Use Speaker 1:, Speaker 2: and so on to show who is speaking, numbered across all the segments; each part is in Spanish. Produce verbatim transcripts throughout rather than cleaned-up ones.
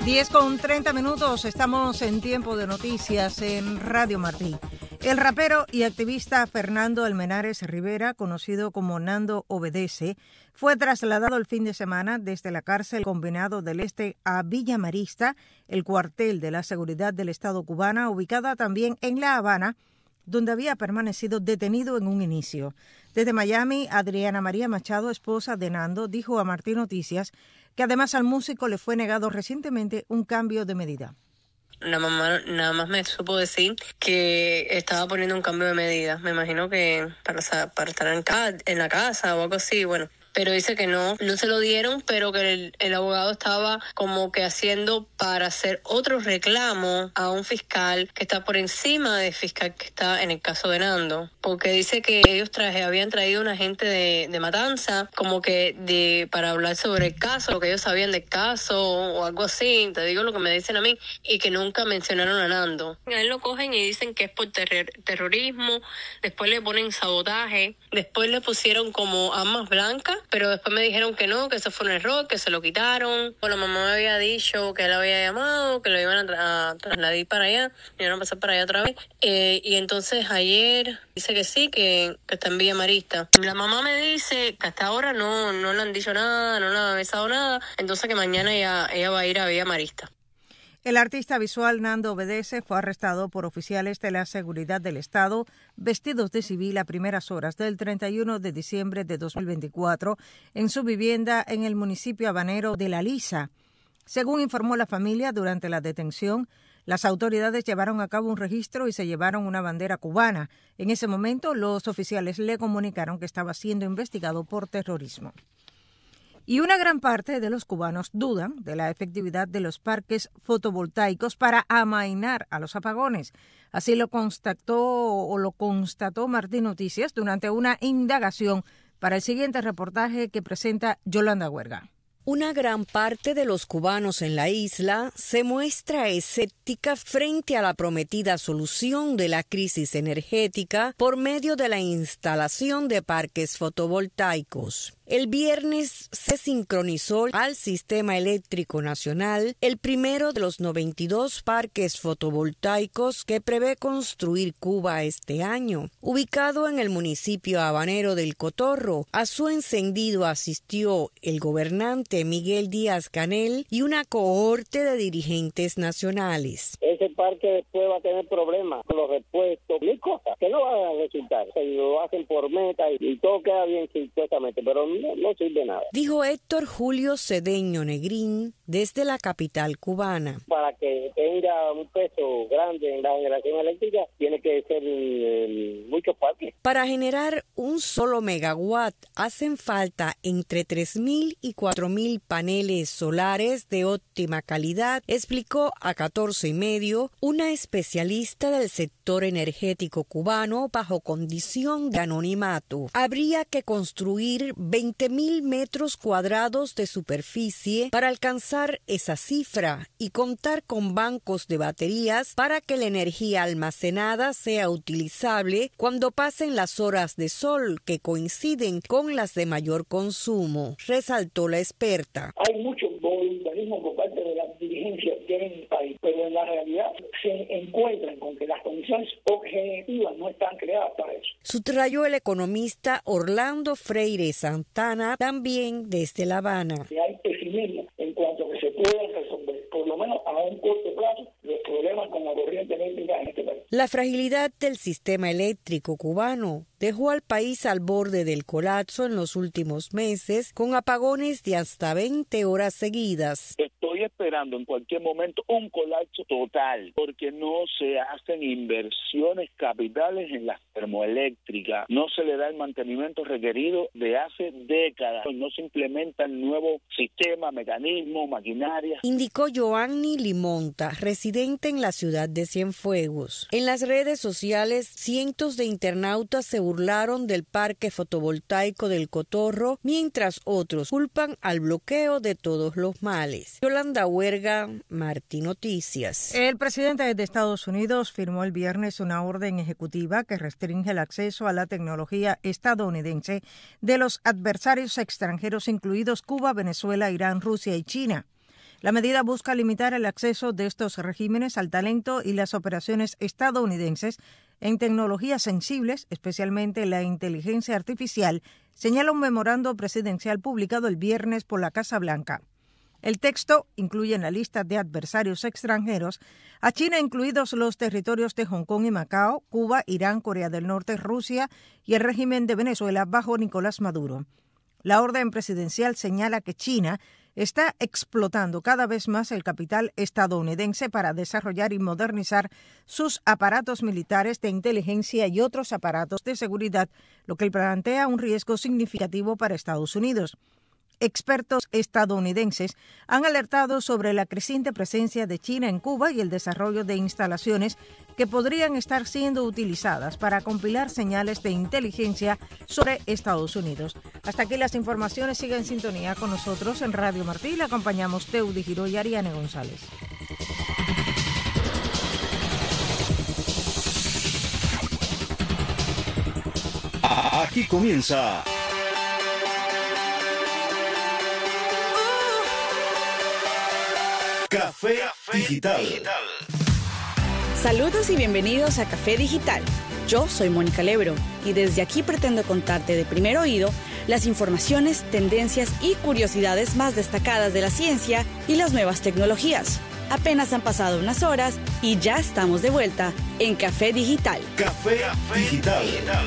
Speaker 1: diez con treinta minutos, estamos en tiempo de noticias en Radio Martí. El rapero y activista Fernando Almenares Rivera, conocido como Nando Obedece, fue trasladado el fin de semana desde la cárcel Combinado del Este a Villa Marista, el cuartel de la seguridad del Estado cubana, ubicada también en La Habana, donde había permanecido detenido en un inicio. Desde Miami, Adriana María Machado, esposa de Nando, dijo a Martí Noticias que además al músico le fue negado recientemente un cambio de medida.
Speaker 2: La mamá nada más me supo decir que estaba poniendo un cambio de medida. Me imagino que para, para estar en, ca- en la casa o algo así, bueno. Pero dice que no, no se lo dieron, pero que el, el abogado estaba como que haciendo para hacer otro reclamo a un fiscal que está por encima del fiscal que está en el caso de Nando. Porque dice que ellos traje, habían traído un agente de, de Matanza como que de para hablar sobre el caso, lo que ellos sabían del caso o algo así. Te digo lo que me dicen a mí, y que nunca mencionaron a Nando. A él lo cogen y dicen que es por terror, terrorismo, después le ponen sabotaje, después le pusieron como armas blancas, pero después me dijeron que no, que eso fue un error, que se lo quitaron. Bueno, la mamá me había dicho que él había llamado, que lo iban a, tra- a trasladar para allá, y iban a pasar para allá otra vez. Eh, y entonces ayer dice que sí, que, que está en Villa Marista. La mamá me dice que hasta ahora no, no le han dicho nada, no le han avisado nada, entonces que mañana ella, ella va a ir a Villa Marista.
Speaker 1: El artista visual Nando Obedece fue arrestado por oficiales de la seguridad del Estado vestidos de civil a primeras horas del treinta y uno de diciembre de dos mil veinticuatro en su vivienda en el municipio habanero de La Lisa. Según informó la familia, durante la detención, las autoridades llevaron a cabo un registro y se llevaron una bandera cubana. En ese momento, los oficiales le comunicaron que estaba siendo investigado por terrorismo. Y una gran parte de los cubanos dudan de la efectividad de los parques fotovoltaicos para amainar a los apagones. Así lo constató o lo constató Martí Noticias durante una indagación para el siguiente reportaje que presenta Yolanda Huerga.
Speaker 3: Una gran parte de los cubanos en la isla se muestra escéptica frente a la prometida solución de la crisis energética por medio de la instalación de parques fotovoltaicos. El viernes se sincronizó al Sistema Eléctrico Nacional el primero de los noventa y dos parques fotovoltaicos que prevé construir Cuba este año. Ubicado en el municipio habanero del Cotorro, a su encendido asistió el gobernante Miguel Díaz-Canel y una cohorte de dirigentes nacionales.
Speaker 4: Ese parque después va a tener problemas con los repuestos, mil cosas que no van a resultar. Se lo hacen por meta y, y todo queda bien supuestamente, pero no, no sirve nada.
Speaker 3: Dijo Héctor Julio Cedeño Negrín desde la capital cubana.
Speaker 4: Para que tenga un peso grande en la generación eléctrica, tiene que ser eh, muchos parques.
Speaker 3: Para generar un solo megawatt hacen falta entre tres mil y cuatro mil paneles solares de óptima calidad, explicó a catorce y medio una especialista del sector energético cubano bajo condición de anonimato. Habría que construir veinte mil metros cuadrados de superficie para alcanzar esa cifra y contar con bancos de baterías para que la energía almacenada sea utilizable cuando pasen las horas de sol que coinciden con las de mayor consumo, resaltó la experta.
Speaker 5: Hay mucho voluntarismo por parte de las dirigencias en el país, pero en la realidad se encuentran con que las condiciones objetivas no están creadas para eso.
Speaker 3: Subrayó el economista Orlando Freire Santana, también desde La Habana.
Speaker 5: Hay pesimismo en cuanto a que se puedan resolver, por lo menos a un corto plazo, los problemas con la corriente eléctrica en este país.
Speaker 3: La fragilidad del sistema eléctrico cubano dejó al país al borde del colapso en los últimos meses, con apagones de hasta veinte horas seguidas.
Speaker 6: Estoy esperando en cualquier momento un colapso total, porque no se hacen inversiones capitales en las termoeléctricas, no se le da el mantenimiento requerido de hace décadas, no se implementan nuevos sistemas, mecanismos, maquinarias.
Speaker 3: Indicó Joanny Limonta, residente en la ciudad de Cienfuegos. En las redes sociales, cientos de internautas se burlaron del parque fotovoltaico del Cotorro, mientras otros culpan al bloqueo de todos los males. Yolanda Huerga, Martí Noticias.
Speaker 1: El presidente de Estados Unidos firmó el viernes una orden ejecutiva que restringe el acceso a la tecnología estadounidense de los adversarios extranjeros incluidos Cuba, Venezuela, Irán, Rusia y China. La medida busca limitar el acceso de estos regímenes al talento y las operaciones estadounidenses en tecnologías sensibles, especialmente la inteligencia artificial, señala un memorando presidencial publicado el viernes por la Casa Blanca. El texto incluye en la lista de adversarios extranjeros a China, incluidos los territorios de Hong Kong y Macao, Cuba, Irán, Corea del Norte, Rusia y el régimen de Venezuela bajo Nicolás Maduro. La orden presidencial señala que China está explotando cada vez más el capital estadounidense para desarrollar y modernizar sus aparatos militares de inteligencia y otros aparatos de seguridad, lo que plantea un riesgo significativo para Estados Unidos. Expertos estadounidenses han alertado sobre la creciente presencia de China en Cuba y el desarrollo de instalaciones que podrían estar siendo utilizadas para compilar señales de inteligencia sobre Estados Unidos. Hasta aquí las informaciones. Siga en sintonía con nosotros en Radio Martí. Le acompañamos Teudi Giró y Ariane González.
Speaker 7: Aquí comienza Café Digital.
Speaker 8: Saludos y bienvenidos a Café Digital. Yo soy Mónica Lebro y desde aquí pretendo contarte de primer oído las informaciones, tendencias y curiosidades más destacadas de la ciencia y las nuevas tecnologías. Apenas han pasado unas horas y ya estamos de vuelta en Café Digital.
Speaker 7: Café Digital.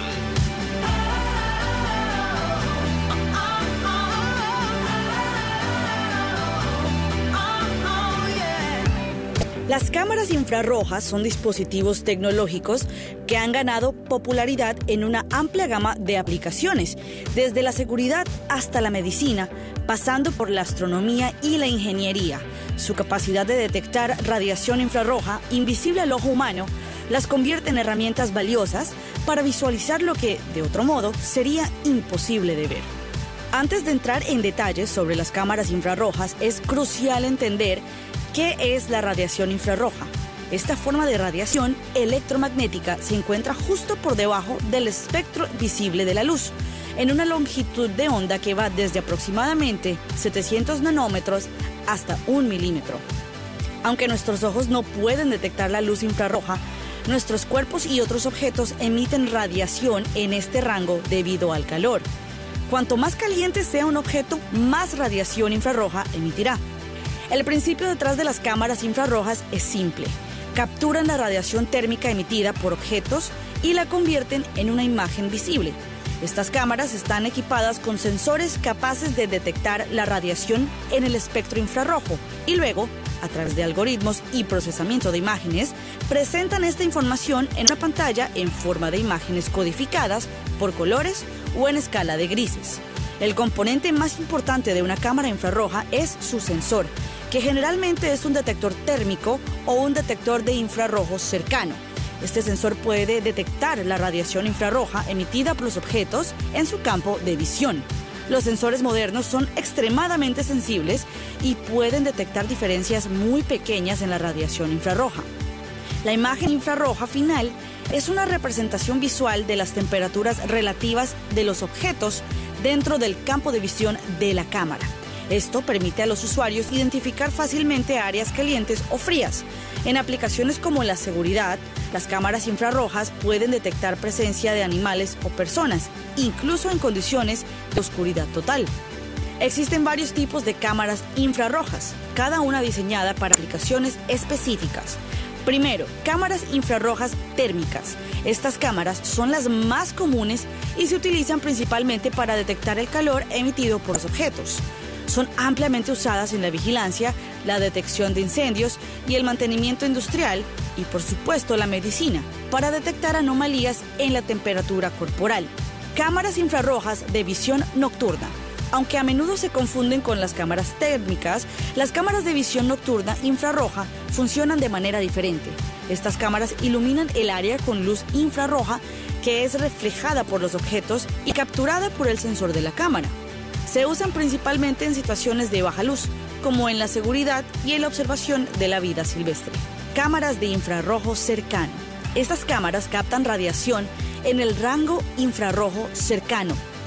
Speaker 8: Las cámaras infrarrojas son dispositivos tecnológicos que han ganado popularidad en una amplia gama de aplicaciones, desde la seguridad hasta la medicina, pasando por la astronomía y la ingeniería. Su capacidad de detectar radiación infrarroja invisible al ojo humano las convierte en herramientas valiosas para visualizar lo que, de otro modo, sería imposible de ver. Antes de entrar en detalles sobre las cámaras infrarrojas, es crucial entender ¿qué es la radiación infrarroja? Esta forma de radiación electromagnética se encuentra justo por debajo del espectro visible de la luz, en una longitud de onda que va desde aproximadamente setecientos nanómetros hasta un milímetro. Aunque nuestros ojos no pueden detectar la luz infrarroja, nuestros cuerpos y otros objetos emiten radiación en este rango debido al calor. Cuanto más caliente sea un objeto, más radiación infrarroja emitirá. El principio detrás de las cámaras infrarrojas es simple. Capturan la radiación térmica emitida por objetos y la convierten en una imagen visible. Estas cámaras están equipadas con sensores capaces de detectar la radiación en el espectro infrarrojo y luego, a través de algoritmos y procesamiento de imágenes, presentan esta información en una pantalla en forma de imágenes codificadas por colores o en escala de grises. El componente más importante de una cámara infrarroja es su sensor, que generalmente es un detector térmico o un detector de infrarrojo cercano. Este sensor puede detectar la radiación infrarroja emitida por los objetos en su campo de visión. Los sensores modernos son extremadamente sensibles y pueden detectar diferencias muy pequeñas en la radiación infrarroja. La imagen infrarroja final es una representación visual de las temperaturas relativas de los objetos dentro del campo de visión de la cámara. Esto permite a los usuarios identificar fácilmente áreas calientes o frías. En aplicaciones como la seguridad, las cámaras infrarrojas pueden detectar presencia de animales o personas, incluso en condiciones de oscuridad total. Existen varios tipos de cámaras infrarrojas, cada una diseñada para aplicaciones específicas. Primero, cámaras infrarrojas térmicas. Estas cámaras son las más comunes y se utilizan principalmente para detectar el calor emitido por los objetos. Son ampliamente usadas en la vigilancia, la detección de incendios y el mantenimiento industrial y, por supuesto, la medicina, para detectar anomalías en la temperatura corporal. Cámaras infrarrojas de visión nocturna. Aunque a menudo se confunden con las cámaras térmicas, las cámaras de visión nocturna infrarroja funcionan de manera diferente. Estas cámaras iluminan el área con luz infrarroja que es reflejada por los objetos y capturada por el sensor de la cámara. Se usan principalmente en situaciones de baja luz, como en la seguridad y en la observación de la vida silvestre. Cámaras de infrarrojo cercano. Estas cámaras captan radiación en el rango infrarrojo cercano,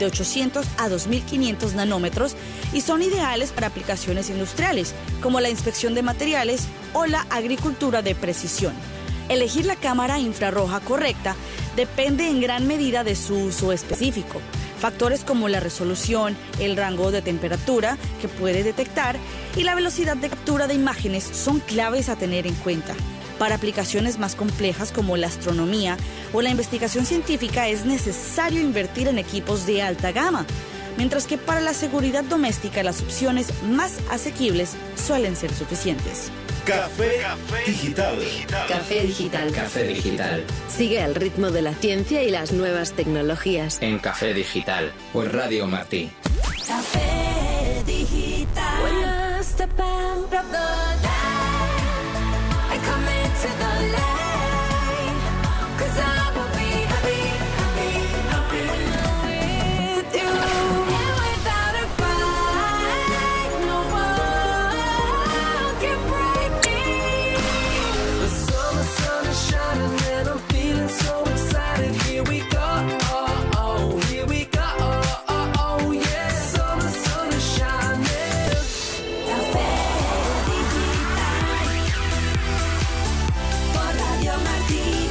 Speaker 8: de ochocientos a dos mil quinientos nanómetros y son ideales para aplicaciones industriales, como la inspección de materiales o la agricultura de precisión. Elegir la cámara infrarroja correcta depende en gran medida de su uso específico. Factores como la resolución, el rango de temperatura que puede detectar y la velocidad de captura de imágenes son claves a tener en cuenta. Para aplicaciones más complejas como la astronomía o la investigación científica es necesario invertir en equipos de alta gama, mientras que para la seguridad doméstica las opciones más asequibles suelen ser suficientes.
Speaker 7: Café Digital.
Speaker 9: Café Digital.
Speaker 10: Café Digital.
Speaker 9: Sigue al ritmo de la ciencia y las nuevas tecnologías.
Speaker 10: En Café Digital, por Radio Martí.
Speaker 11: Café Digital. When I step out of the light, I come into the light, 'cause I will be happy, happy, happy when I'm with you. And without a fight, no one can break me. The summer sun is shining and I'm feeling so excited. Here we go, oh, oh, here we go, oh, oh, oh, yeah. Summer sun is shining. Café Digital por Radio Martí.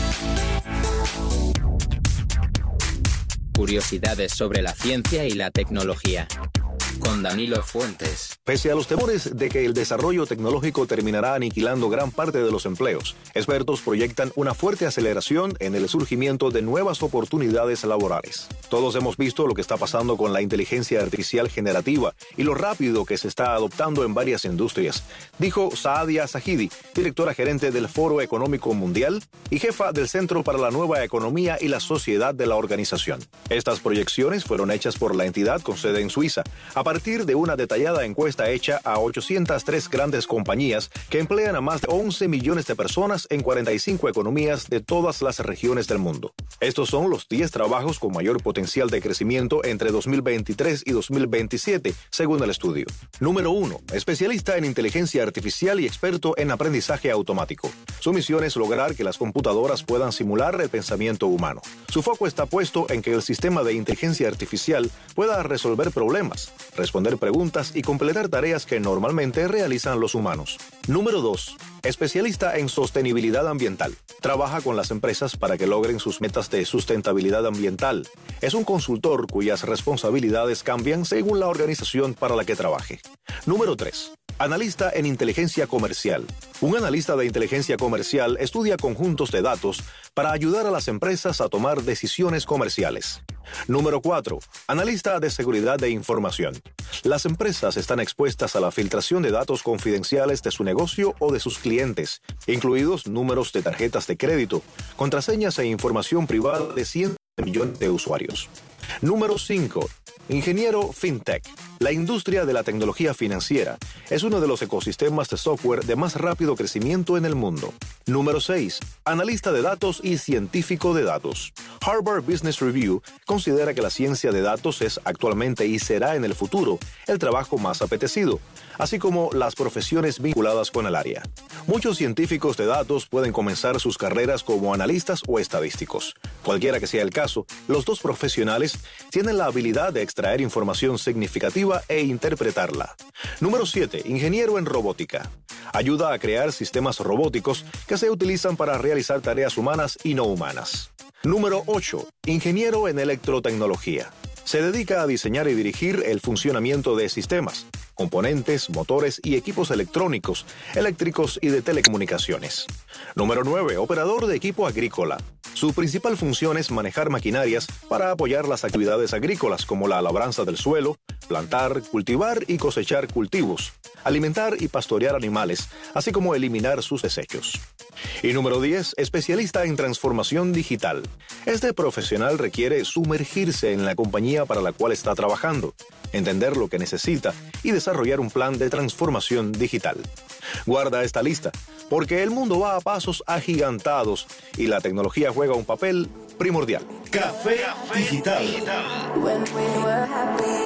Speaker 10: Curiosidades sobre la ciencia y la tecnología. Con Danilo Fuentes.
Speaker 12: Pese a los temores de que el desarrollo tecnológico terminará aniquilando gran parte de los empleos, expertos proyectan una fuerte aceleración en el surgimiento de nuevas oportunidades laborales. Todos hemos visto lo que está pasando con la inteligencia artificial generativa y lo rápido que se está adoptando en varias industrias, dijo Saadia Zahidi, directora gerente del Foro Económico Mundial y jefa del Centro para la Nueva Economía y la Sociedad de la organización. Estas proyecciones fueron hechas por la entidad con sede en Suiza, a partir de una detallada encuesta hecha a ochocientas tres grandes compañías que emplean a más de once millones de personas en cuarenta y cinco economías de todas las regiones del mundo. Estos son los diez trabajos con mayor potencial de crecimiento entre dos mil veintitrés y dos mil veintisiete, según el estudio. Número uno. Especialista en inteligencia artificial y experto en aprendizaje automático. Su misión es lograr que las computadoras puedan simular el pensamiento humano. Su foco está puesto en que el sistema de inteligencia artificial pueda resolver problemas, responder preguntas y completar tareas que normalmente realizan los humanos. Número dos. Especialista en sostenibilidad ambiental. Trabaja con las empresas para que logren sus metas de sustentabilidad ambiental. Es un consultor cuyas responsabilidades cambian según la organización para la que trabaje. Número tres. Analista en inteligencia comercial. Un analista de inteligencia comercial estudia conjuntos de datos para ayudar a las empresas a tomar decisiones comerciales. Número cuatro. Analista de seguridad de información. Las empresas están expuestas a la filtración de datos confidenciales de su negocio o de sus clientes, incluidos números de tarjetas de crédito, contraseñas e información privada de cientos de millones de usuarios. Número cinco. Ingeniero FinTech. La industria de la tecnología financiera es uno de los ecosistemas de software de más rápido crecimiento en el mundo. Número seis. Analista de datos y científico de datos. Harvard Business Review considera que la ciencia de datos es actualmente y será en el futuro el trabajo más apetecido, así como las profesiones vinculadas con el área. Muchos científicos de datos pueden comenzar sus carreras como analistas o estadísticos. Cualquiera que sea el caso, los dos profesionales tienen la habilidad de extraer información significativa e interpretarla. Número siete. Ingeniero en robótica. Ayuda a crear sistemas robóticos que se utilizan para realizar tareas humanas y no humanas. Número ocho. Ingeniero en electrotecnología. Se dedica a diseñar y dirigir el funcionamiento de sistemas, componentes, motores y equipos electrónicos, eléctricos y de telecomunicaciones. Número nueve. Operador de equipo agrícola. Su principal función es manejar maquinarias para apoyar las actividades agrícolas como la labranza del suelo, plantar, cultivar y cosechar cultivos, alimentar y pastorear animales, así como eliminar sus desechos. Y número diez. Especialista en transformación digital. Este profesional requiere sumergirse en la compañía para la cual está trabajando, entender lo que necesita y desarrollar un plan de transformación digital. Guarda esta lista, porque el mundo va a pasos agigantados y la tecnología juega un papel primordial.
Speaker 7: Café Digital.
Speaker 11: When we were happy,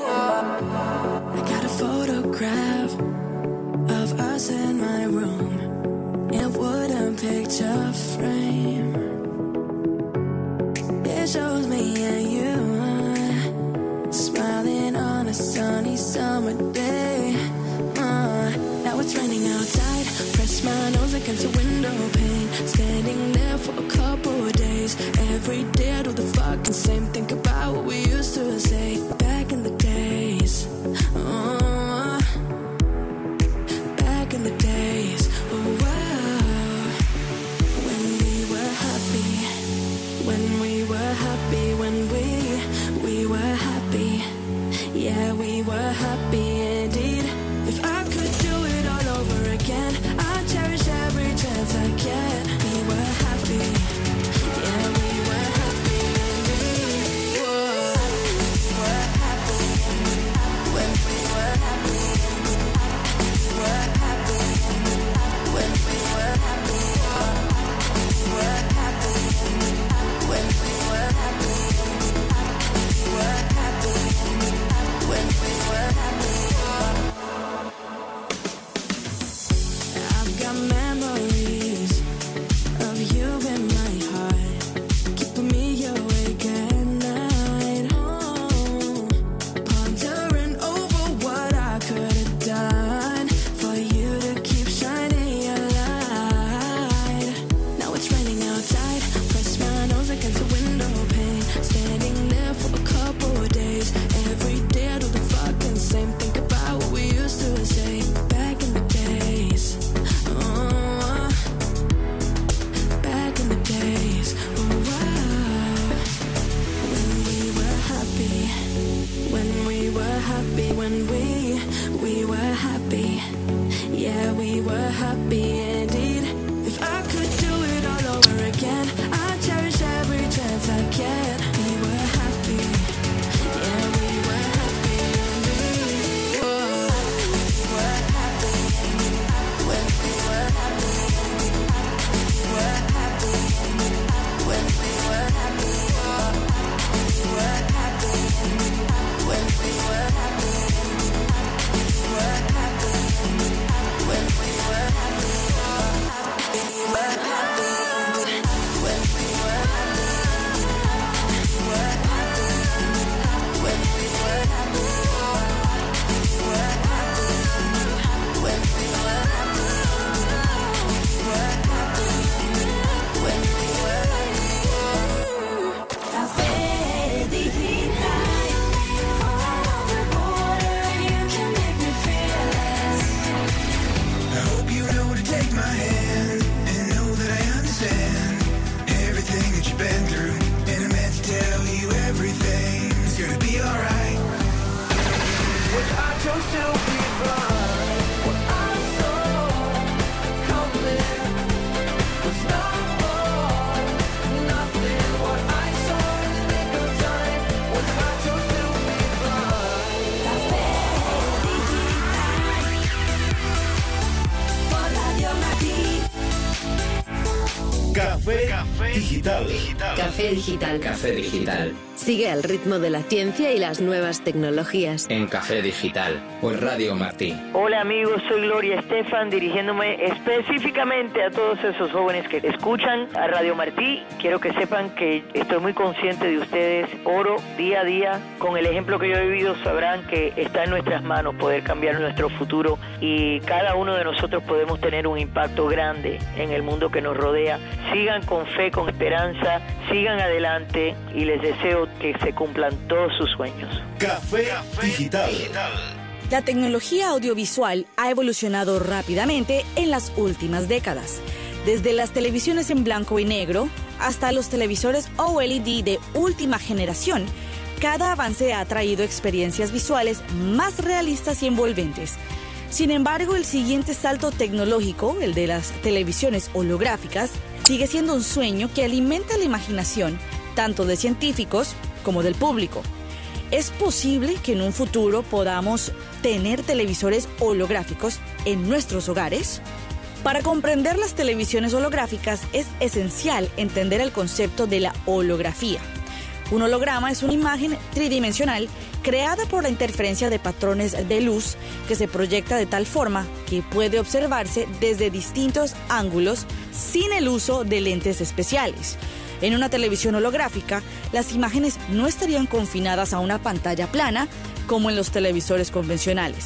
Speaker 11: I got a photograph of us in my room in a wooden picture frame. It shows me and you my nose against the window pane, standing there for a couple of days. Every day I do the fucking same. Think about what we used to say back in the days. Oh, back in the days. Oh, wow. When we were happy, when we were happy, when we we were happy. Yeah, we were happy indeed. If I could do it all over again, I'd cherish every chance I get. We were happy. Yeah, we were happy indeed. Whoa. We were happy. When we were happy. We were happy. When we were happy. We were happy. When we were happy. We were happy. When we were happy. I've got memories of you in my heart, keeping me awake at night. Oh, pondering over what I could have done for you to keep shining your light. Now it's raining outside, press my nose against the window pane, standing there for a couple of days. Every day I do the fucking same. Think about what we used to say back in the days. Oh, back in the days. Oh, wow. When we were happy, when we were happy, when we we were happy. Yeah, we were happy indeed. If I could do it all over again, I'd cherish every chance I get. We were happy. Yeah, we were happy indeed. Oh, we were happy. When we were happy. We were happy. When we were happy. We were happy. When we were happy. We were happy. When we were happy. We were happy. When we were happy. We were happy. When we were happy. We were happy. When we were happy. We were happy. When we were happy. Café Digital. Follow the border, you can make me fearless.
Speaker 13: I hope you know to take my hand and know that I understand everything that you've been through, and I meant to tell you everything's gonna be alright. What I chose to be blind, what I saw coming was not more, nothing. What I saw in the nick of time was I chose to be blind.
Speaker 11: Café Digital. Por Radio Martí.
Speaker 7: Café Digital.
Speaker 9: Café Digital.
Speaker 10: Café Digital.
Speaker 9: Sigue al ritmo de la ciencia y las nuevas tecnologías.
Speaker 10: En Café Digital, por Radio Martí.
Speaker 14: Hola amigos, soy Gloria Estefan, dirigiéndome específicamente a todos esos jóvenes que escuchan a Radio Martí. Quiero que sepan que estoy muy consciente de ustedes. Oro día a día. Con el ejemplo que yo he vivido sabrán que está en nuestras manos poder cambiar nuestro futuro, y cada uno de nosotros podemos tener un impacto grande en el mundo que nos rodea. Sigan con fe, con esperanza, sigan adelante y les deseo que se cumplan todos sus sueños.
Speaker 7: Café Digital.
Speaker 8: La tecnología audiovisual ha evolucionado rápidamente en las últimas décadas, desde las televisiones en blanco y negro hasta los televisores O L E D de última generación. Cada avance ha traído experiencias visuales más realistas y envolventes. Sin embargo, el siguiente salto tecnológico, el de las televisiones holográficas, sigue siendo un sueño que alimenta la imaginación tanto de científicos como del público. ¿Es posible que en un futuro podamos tener televisores holográficos en nuestros hogares? Para comprender las televisiones holográficas es esencial entender el concepto de la holografía. Un holograma es una imagen tridimensional creada por la interferencia de patrones de luz que se proyecta de tal forma que puede observarse desde distintos ángulos sin el uso de lentes especiales. En una televisión holográfica, las imágenes no estarían confinadas a una pantalla plana como en los televisores convencionales,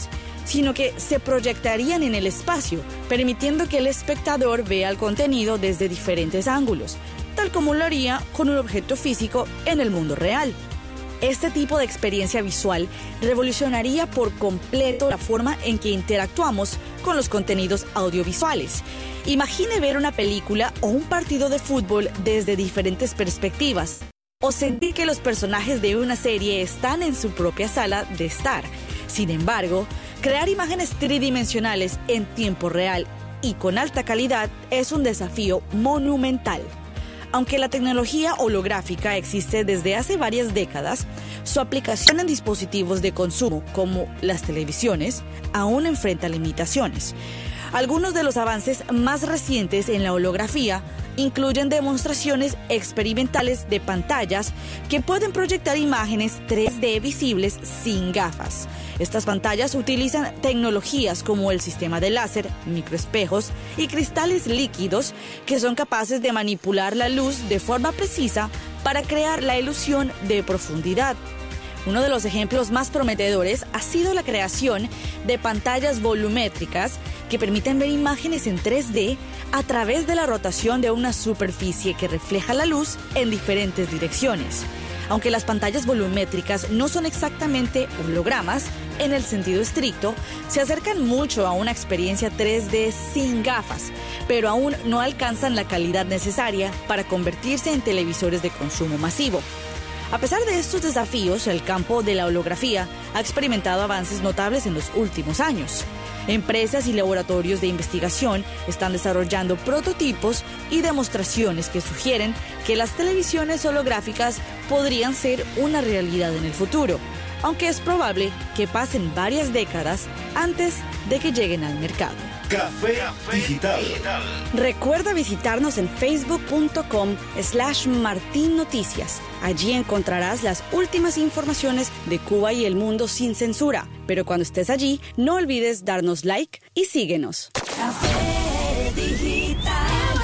Speaker 8: sino que se proyectarían en el espacio, permitiendo que el espectador vea el contenido desde diferentes ángulos, tal como lo haría con un objeto físico en el mundo real. Este tipo de experiencia visual revolucionaría por completo la forma en que interactuamos con los contenidos audiovisuales. Imagine ver una película o un partido de fútbol desde diferentes perspectivas, o sentir que los personajes de una serie están en su propia sala de estar. Sin embargo, crear imágenes tridimensionales en tiempo real y con alta calidad es un desafío monumental. Aunque la tecnología holográfica existe desde hace varias décadas, su aplicación en dispositivos de consumo, como las televisiones, aún enfrenta limitaciones. Algunos de los avances más recientes en la holografía incluyen demostraciones experimentales de pantallas que pueden proyectar imágenes tres D visibles sin gafas. Estas pantallas utilizan tecnologías como el sistema de láser, microespejos y cristales líquidos que son capaces de manipular la luz de forma precisa para crear la ilusión de profundidad. Uno de los ejemplos más prometedores ha sido la creación de pantallas volumétricas que permiten ver imágenes en tres D a través de la rotación de una superficie que refleja la luz en diferentes direcciones. Aunque las pantallas volumétricas no son exactamente hologramas, en el sentido estricto, se acercan mucho a una experiencia tres D sin gafas, pero aún no alcanzan la calidad necesaria para convertirse en televisores de consumo masivo. A pesar de estos desafíos, el campo de la holografía ha experimentado avances notables en los últimos años. Empresas y laboratorios de investigación están desarrollando prototipos y demostraciones que sugieren que las televisiones holográficas podrían ser una realidad en el futuro, aunque es probable que pasen varias décadas antes de que lleguen al mercado.
Speaker 7: Café Digital.
Speaker 8: Recuerda visitarnos en facebook.com slash Martín Noticias. Allí encontrarás las últimas informaciones de Cuba y el mundo sin censura. Pero cuando estés allí, no olvides darnos like y síguenos.
Speaker 11: Café Digital.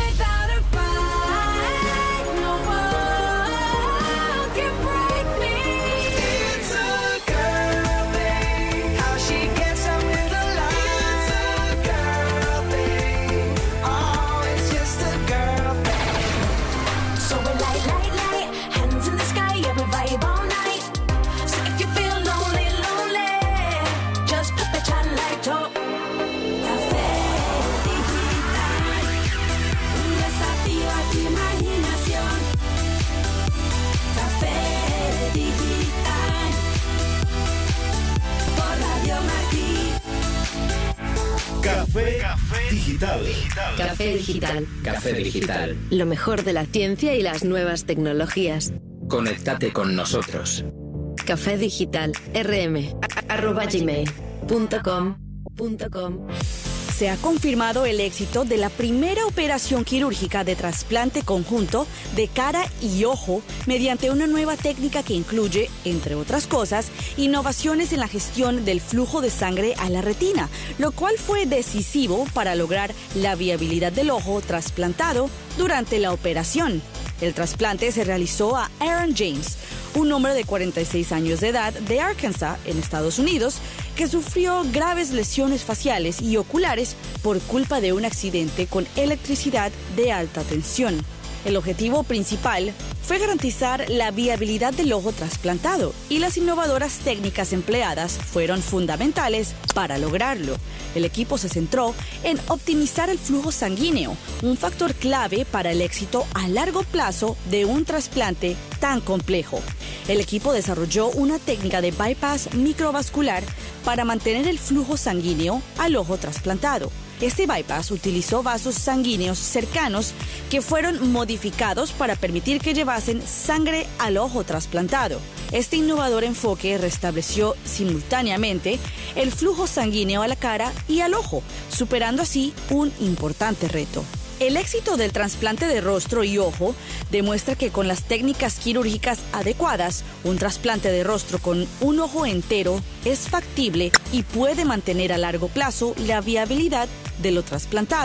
Speaker 7: Café Digital.
Speaker 9: Café Digital.
Speaker 10: Café Digital.
Speaker 9: Lo mejor de la ciencia y las nuevas tecnologías.
Speaker 10: Conéctate con nosotros.
Speaker 9: Café Digital. rm arroba gmail punto com punto com.
Speaker 8: Se ha confirmado el éxito de la primera operación quirúrgica de trasplante conjunto de cara y ojo mediante una nueva técnica que incluye, entre otras cosas, innovaciones en la gestión del flujo de sangre a la retina, lo cual fue decisivo para lograr la viabilidad del ojo trasplantado durante la operación. El trasplante se realizó a Aaron James, un hombre de cuarenta y seis años de edad de Arkansas, en Estados Unidos, que sufrió graves lesiones faciales y oculares por culpa de un accidente con electricidad de alta tensión. El objetivo principal fue garantizar la viabilidad del ojo trasplantado y las innovadoras técnicas empleadas fueron fundamentales para lograrlo. El equipo se centró en optimizar el flujo sanguíneo, un factor clave para el éxito a largo plazo de un trasplante tan complejo. El equipo desarrolló una técnica de bypass microvascular para mantener el flujo sanguíneo al ojo trasplantado. Este bypass utilizó vasos sanguíneos cercanos que fueron modificados para permitir que llevasen sangre al ojo trasplantado. Este innovador enfoque restableció simultáneamente el flujo sanguíneo a la cara y al ojo, superando así un importante reto. El éxito del trasplante de rostro y ojo demuestra que con las técnicas quirúrgicas adecuadas, un trasplante de rostro con un ojo entero es factible y puede mantener a largo plazo la viabilidad de lo trasplantado.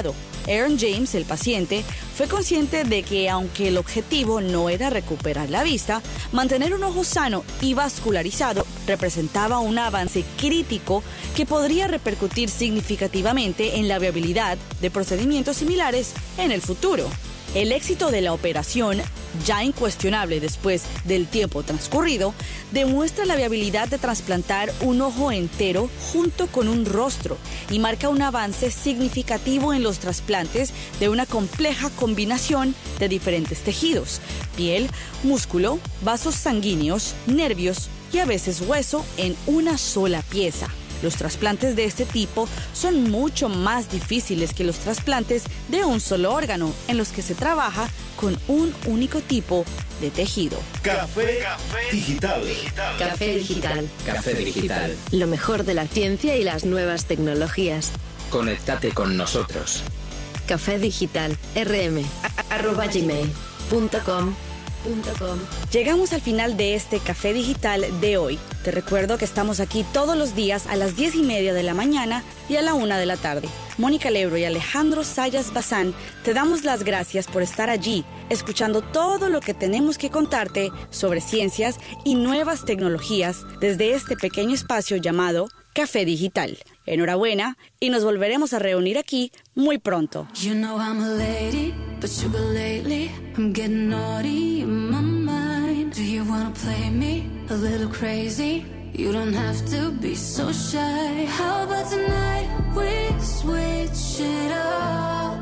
Speaker 8: Aaron James, el paciente, fue consciente de que aunque el objetivo no era recuperar la vista, mantener un ojo sano y vascularizado representaba un avance crítico que podría repercutir significativamente en la viabilidad de procedimientos similares en el futuro. El éxito de la operación, ya incuestionable después del tiempo transcurrido, demuestra la viabilidad de trasplantar un ojo entero junto con un rostro y marca un avance significativo en los trasplantes de una compleja combinación de diferentes tejidos: piel, músculo, vasos sanguíneos, nervios y a veces hueso en una sola pieza. Los trasplantes de este tipo son mucho más difíciles que los trasplantes de un solo órgano, en los que se trabaja con un único tipo de tejido.
Speaker 7: Café Digital.
Speaker 9: Café Digital.
Speaker 10: Café Digital.
Speaker 9: Lo mejor de la ciencia y las nuevas tecnologías.
Speaker 10: Conéctate con nosotros.
Speaker 9: Café Digital. rm arroba gmail punto com.
Speaker 8: Llegamos al final de este Café Digital de hoy. Te recuerdo que estamos aquí todos los días a las diez y media de la mañana y a la una de la tarde. Mónica Lebro y Alejandro Sayas Bazán te damos las gracias por estar allí, escuchando todo lo que tenemos que contarte sobre ciencias y nuevas tecnologías desde este pequeño espacio llamado Café Digital. Enhorabuena y nos volveremos a reunir aquí muy pronto.
Speaker 11: You know I'm a lady, but sugar lately I'm getting naughty in my mind. Do you wanna play me a little crazy? You don't have to be so shy. How about tonight we switch it up?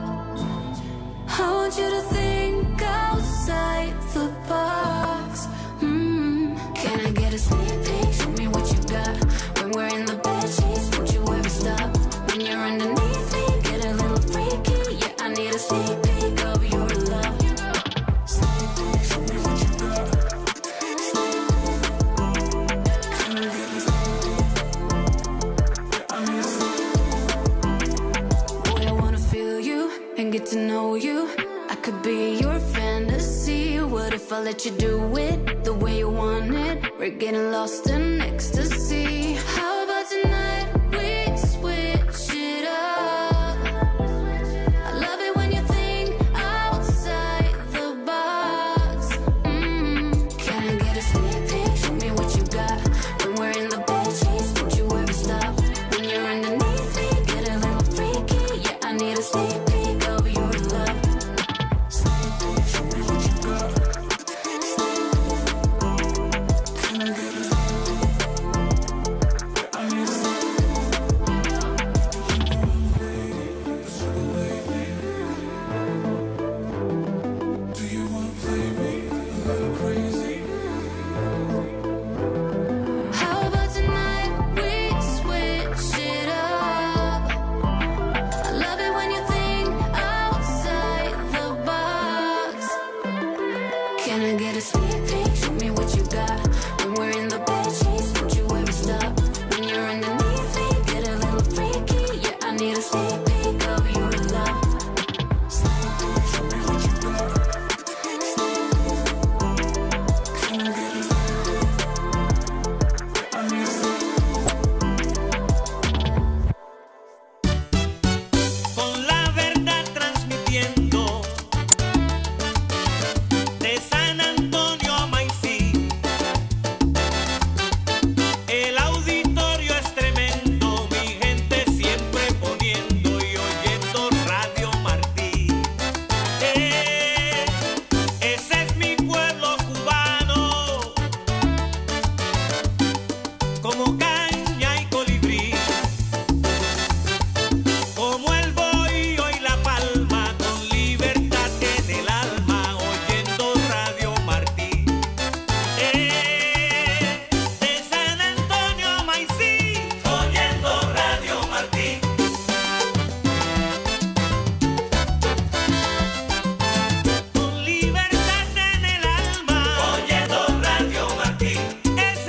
Speaker 11: I want you to think outside the box. Mm. Can I get a sneak peek? Show me what you got. When we're in the bed sheets, don't you ever stop. When you're underneath me, get a little freaky. Yeah, I need a sneak peek of your love. Sneak peek, show me what you got. Sneak peek, can I get a sneak peek? Yeah, I need a sneak peek. Boy, I wanna feel you and get to know you. I could be your fantasy. What if I let you do it the way you want it? We're getting lost in ecstasy. How